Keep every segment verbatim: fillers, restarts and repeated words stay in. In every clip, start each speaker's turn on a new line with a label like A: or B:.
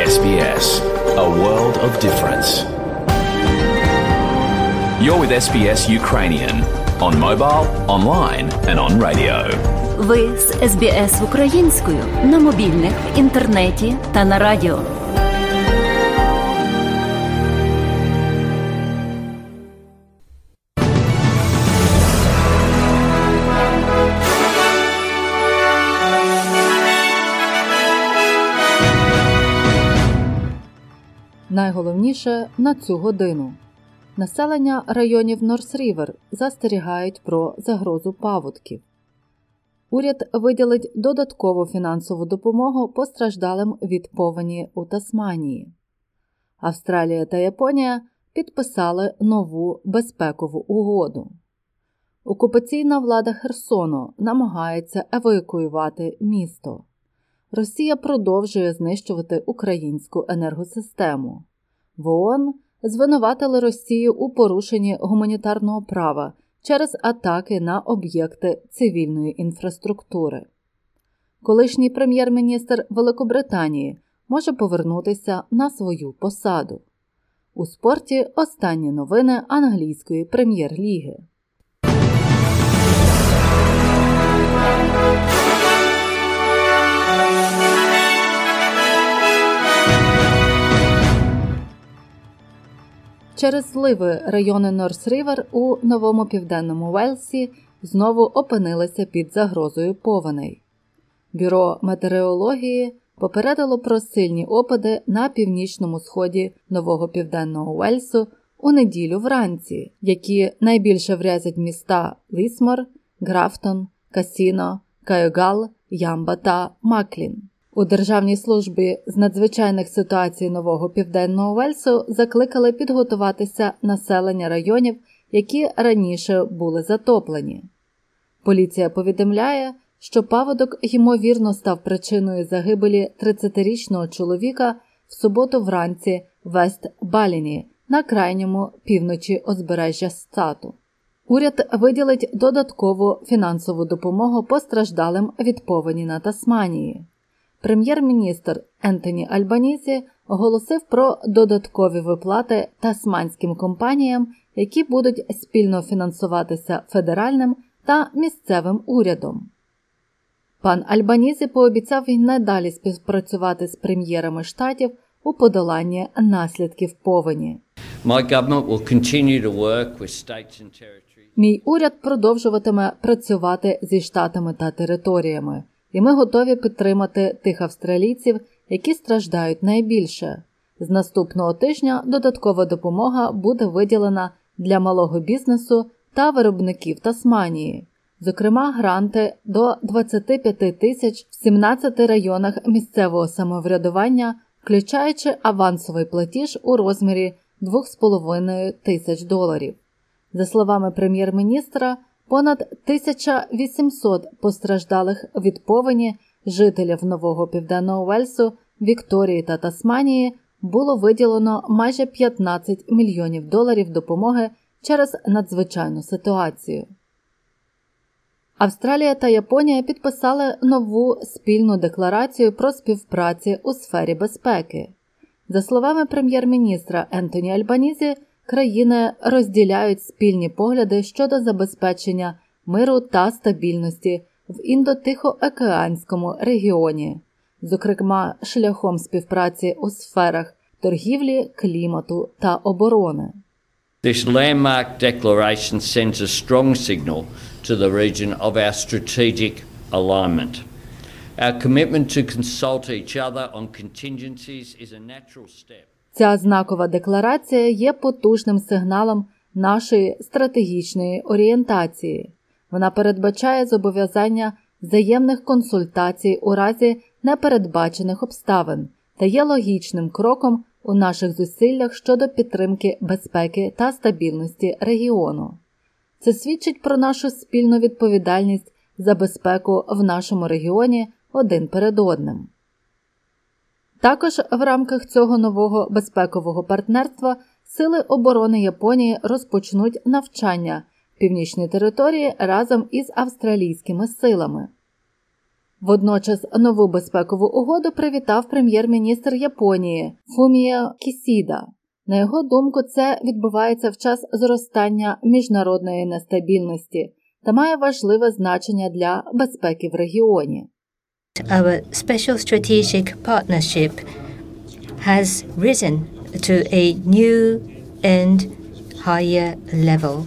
A: Ес Бі Ес. A world of difference. You're with Ес Бі Ес Ukrainian on mobile, online and on radio.
B: Ви з Ес Бі Ес українською на мобільних, в інтернеті та на радіо.
C: Найголовніше на цю годину. Населення районів Норс-Рівер застерігають про загрозу паводків. Уряд виділить додаткову фінансову допомогу постраждалим від повені у Тасманії. Австралія та Японія підписали нову безпекову угоду. Окупаційна влада Херсону намагається евакуювати місто. Росія продовжує знищувати українську енергосистему. В ООН звинуватили Росію у порушенні гуманітарного права через атаки на об'єкти цивільної інфраструктури. Колишній прем'єр-міністр Великобританії може повернутися на свою посаду. У спорті останні новини англійської прем'єр-ліги. Через зливи райони Норс-Рівер у Новому Південному Уельсі знову опинилися під загрозою повеней. Бюро метеорології попередило про сильні опади на північному сході Нового Південного Уельсу у неділю вранці, які найбільше вразять міста Лісмор, Графтон, Касіно, Кайогал, Ямба та Маклін. У Державній службі з надзвичайних ситуацій Нового Південного Уельсу закликали підготуватися населення районів, які раніше були затоплені. Поліція повідомляє, що паводок, ймовірно, став причиною загибелі тридцятирічного чоловіка в суботу вранці в Вест-Баліні на крайньому півночі узбережжя штату. Уряд виділить додаткову фінансову допомогу постраждалим від повені на Тасманії. Прем'єр-міністр Ентоні Альбанізі оголосив про додаткові виплати тасманським компаніям, які будуть спільно фінансуватися федеральним та місцевим урядом. Пан Альбанізі пообіцяв і надалі співпрацювати з прем'єрами штатів у подоланні наслідків повені. Мій уряд продовжуватиме працювати зі штатами та територіями, і ми готові підтримати тих австралійців, які страждають найбільше. З наступного тижня додаткова допомога буде виділена для малого бізнесу та виробників Тасманії. Зокрема, гранти до двадцять п'ять тисяч в сімнадцяти районах місцевого самоврядування, включаючи авансовий платіж у розмірі дві з половиною тисяч доларів. За словами прем'єр-міністра, понад тисяча вісімсот постраждалих від повені жителів Нового Південного Уельсу, Вікторії та Тасманії було виділено майже п'ятнадцять мільйонів доларів допомоги через надзвичайну ситуацію. Австралія та Японія підписали нову спільну декларацію про співпрацю у сфері безпеки. За словами прем'єр-міністра Ентоні Альбанізі, країни розділяють спільні погляди щодо забезпечення миру та стабільності в Індо-Тихоокеанському регіоні, зокрема шляхом співпраці у сферах торгівлі, клімату та оборони.
D: This landmark declaration sends a strong signal to the region of our strategic alignment. Our commitment to consult each other on contingencies is a natural step.
C: Ця знакова декларація є потужним сигналом нашої стратегічної орієнтації. Вона передбачає зобов'язання взаємних консультацій у разі непередбачених обставин та є логічним кроком у наших зусиллях щодо підтримки безпеки та стабільності регіону. Це свідчить про нашу спільну відповідальність за безпеку в нашому регіоні один перед одним. Також в рамках цього нового безпекового партнерства Сили оборони Японії розпочнуть навчання в північній території разом із австралійськими силами. Водночас нову безпекову угоду привітав прем'єр-міністр Японії Фуміо Кісіда. На його думку, це відбувається в час зростання міжнародної нестабільності та має важливе значення для безпеки в регіоні.
E: Our special strategic partnership has risen to a new and higher level.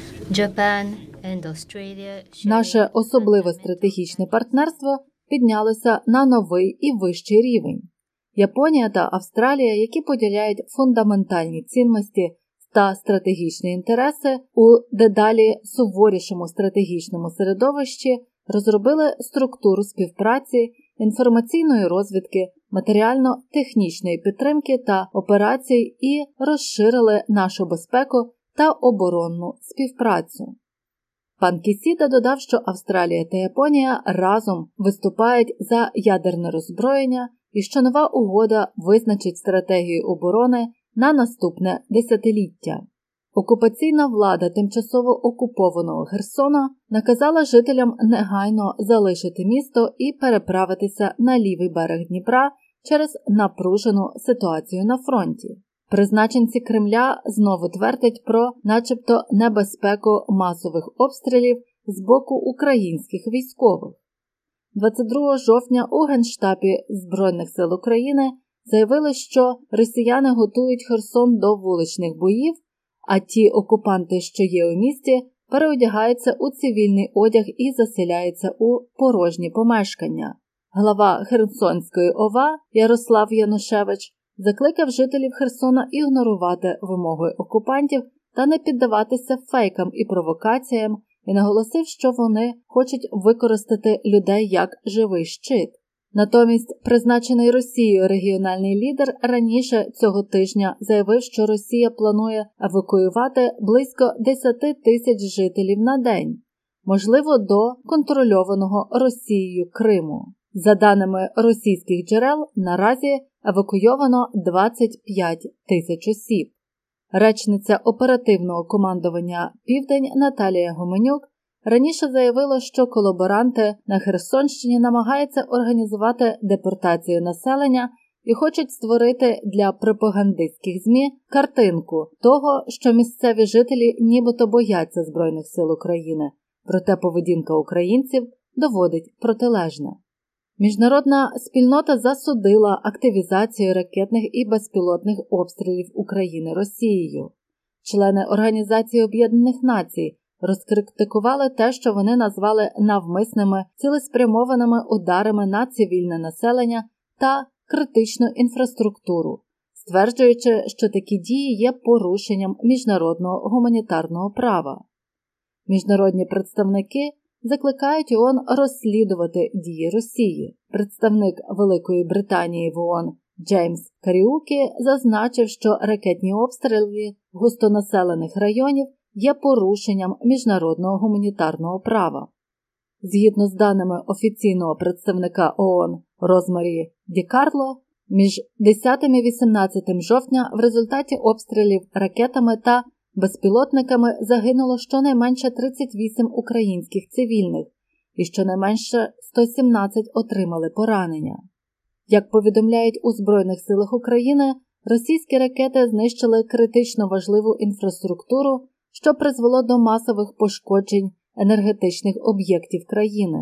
E: Japan and Australia
C: Наше особливе стратегічне партнерство піднялося на новий і вищий рівень. Японія та Австралія, які поділяють фундаментальні цінності та стратегічні інтереси у дедалі суворішому стратегічному середовищі, розробили структуру співпраці, інформаційної розвідки, матеріально-технічної підтримки та операцій і розширили нашу безпеку та оборонну співпрацю. Пан Кісіда додав, що Австралія та Японія разом виступають за ядерне роззброєння і що нова угода визначить стратегію оборони на наступне десятиліття. Окупаційна влада тимчасово окупованого Херсона наказала жителям негайно залишити місто і переправитися на лівий берег Дніпра через напружену ситуацію на фронті. Призначенці Кремля знову твердять про начебто небезпеку масових обстрілів з боку українських військових. двадцять другого жовтня у Генштабі Збройних сил України заявили, що росіяни готують Херсон до вуличних боїв, а ті окупанти, що є у місті, переодягаються у цивільний одяг і заселяються у порожні помешкання. Глава Херсонської ОВА Ярослав Янушевич закликав жителів Херсона ігнорувати вимоги окупантів та не піддаватися фейкам і провокаціям і наголосив, що вони хочуть використати людей як живий щит. Натомість призначений Росією регіональний лідер раніше цього тижня заявив, що Росія планує евакуювати близько десять тисяч жителів на день, можливо, до контрольованого Росією Криму. За даними російських джерел, наразі евакуйовано двадцять п'ять тисяч осіб. Речниця оперативного командування «Південь» Наталія Гуменюк раніше заявила, що колаборанти на Херсонщині намагаються організувати депортацію населення і хочуть створити для пропагандистських ЗМІ картинку того, що місцеві жителі нібито бояться Збройних сил України, проте поведінка українців доводить протилежне. Міжнародна спільнота засудила активізацію ракетних і безпілотних обстрілів України Росією. Члени Організації Об'єднаних Націй розкритикували те, що вони назвали навмисними цілеспрямованими ударами на цивільне населення та критичну інфраструктуру, стверджуючи, що такі дії є порушенням міжнародного гуманітарного права. Міжнародні представники закликають ООН розслідувати дії Росії. Представник Великої Британії в ООН Джеймс Каріукі зазначив, що ракетні обстріли густонаселених районів є порушенням міжнародного гуманітарного права. Згідно з даними офіційного представника ООН Розмарі Ді Карло, між десятим і вісімнадцятим жовтня в результаті обстрілів ракетами та безпілотниками загинуло щонайменше тридцять вісім українських цивільних і щонайменше сто сімнадцять отримали поранення. Як повідомляють у Збройних силах України, російські ракети знищили критично важливу інфраструктуру, що призвело до масових пошкоджень енергетичних об'єктів країни.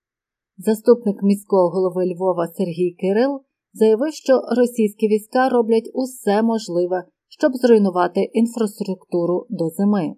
C: Заступник міського голови Львова Сергій Кирил заявив, що російські війська роблять усе можливе, щоб зруйнувати інфраструктуру до зими.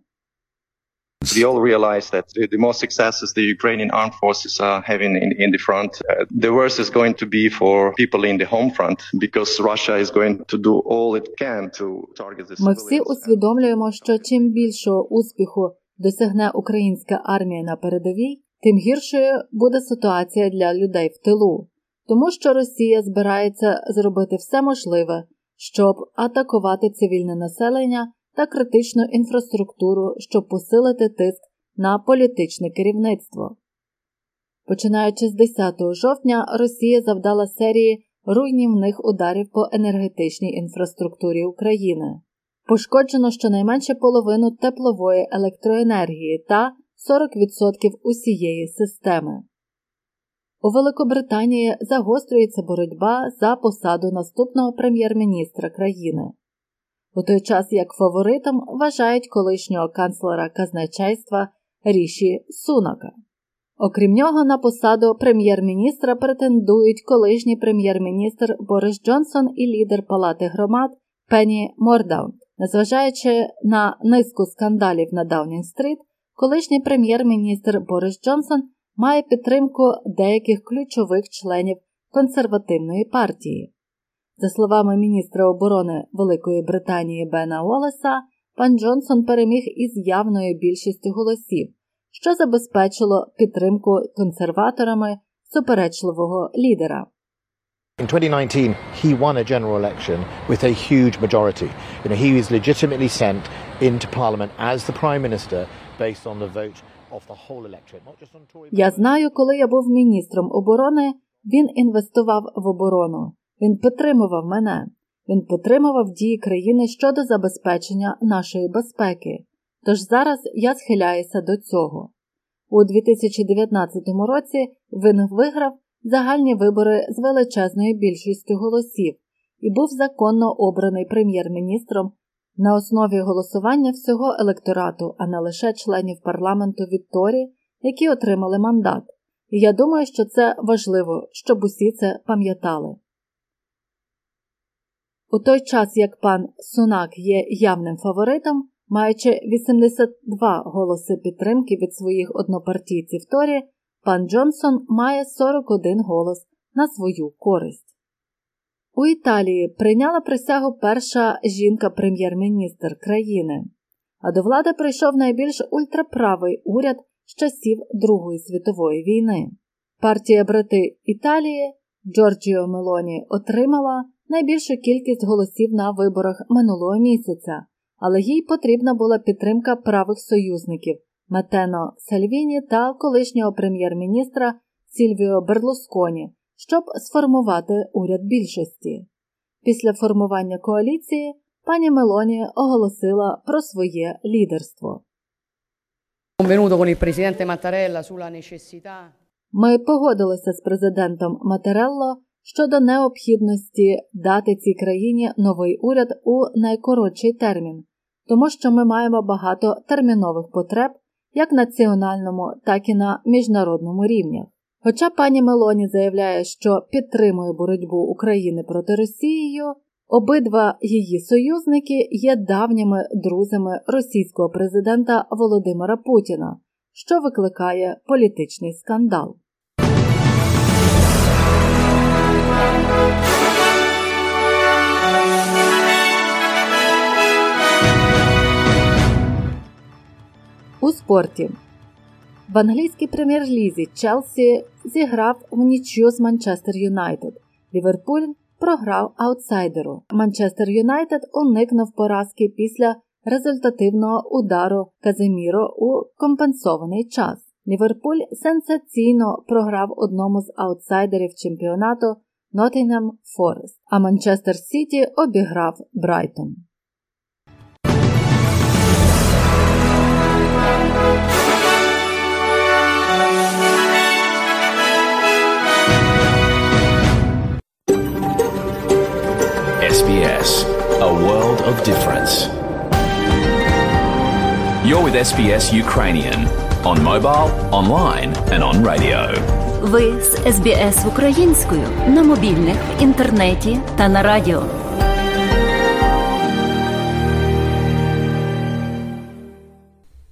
F: We all realize that the more successes the Ukrainian armed forces are having in, in the front, uh, the worse is going to be for people in the home front, because Russia is going to do all it can to target the civilians.
C: Ми всі усвідомлюємо, що чим більшого успіху досягне українська армія на передовій, тим гіршою буде ситуація для людей в тилу, тому що Росія збирається зробити все можливе, щоб атакувати цивільне населення та критичну інфраструктуру, щоб посилити тиск на політичне керівництво. Починаючи з десятого жовтня, Росія завдала серії руйнівних ударів по енергетичній інфраструктурі України. Пошкоджено щонайменше половину теплової електроенергії та сорок відсотків усієї системи. У Великобританії загострюється боротьба за посаду наступного прем'єр-міністра країни. У той час як фаворитом вважають колишнього канцлера казначейства Ріші Сунака. Окрім нього, на посаду прем'єр-міністра претендують колишній прем'єр-міністр Борис Джонсон і лідер Палати громад Пенні Мордаунт. Незважаючи на низку скандалів на Даунінг-стріт, колишній прем'єр-міністр Борис Джонсон має підтримку деяких ключових членів консервативної партії. За словами міністра оборони Великої Британії Бена Уоллеса, пан Джонсон переміг із явною більшістю голосів, що забезпечило підтримку консерваторами суперечливого лідера.
G: In twenty nineteen, he won a general election with a huge majority. You know, he was legitimately sent into Parliament as the Prime Minister based on the vote of the whole electorate, not just on Tory.
C: Я знаю, коли я був міністром оборони, він інвестував в оборону. Він підтримував мене. Він підтримував дії країни щодо забезпечення нашої безпеки. Тож зараз я схиляюся до цього. У дві тисячі дев'ятнадцятому році він виграв загальні вибори з величезною більшістю голосів і був законно обраний прем'єр-міністром на основі голосування всього електорату, а не лише членів парламенту від Торі, які отримали мандат. І я думаю, що це важливо, щоб усі це пам'ятали. У той час, як пан Сунак є явним фаворитом, маючи вісімдесят два голоси підтримки від своїх однопартійців Торі, пан Джонсон має сорок один голос на свою користь. У Італії прийняла присягу перша жінка-прем'єр-міністр країни, а до влади прийшов найбільш ультраправий уряд з часів Другої світової війни. Партія брати Італії Джорджіо Мелоні отримала найбільшу кількість голосів на виборах минулого місяця, але їй потрібна була підтримка правих союзників Матео Сальвіні та колишнього прем'єр-міністра Сільвіо Берлусконі, щоб сформувати уряд більшості. Після формування коаліції пані Мелоні оголосила про своє лідерство. Ми погодилися з президентом Матарелло щодо необхідності дати цій країні новий уряд у найкоротший термін, тому що ми маємо багато термінових потреб як національному, так і на міжнародному рівнях. Хоча пані Мелоні заявляє, що підтримує боротьбу України проти Росією, обидва її союзники є давніми друзями російського президента Володимира Путіна, що викликає політичний скандал. У спорті. В англійській прем'єр-лізі Челсі зіграв в нічию з Манчестер Юнайтед. Ліверпуль програв аутсайдеру. Манчестер Юнайтед уникнув поразки після результативного удару Каземіро у компенсований час. Ліверпуль сенсаційно програв одному з аутсайдерів чемпіонату Ноттінгем Форест, а Манчестер Сіті обіграв Брайтон.
A: ес бі ес, a world of difference. You're with ес бі ес Ukrainian on mobile, online and on radio.
B: Ви з ес бі ес українською на мобільних, інтернеті та на радіо.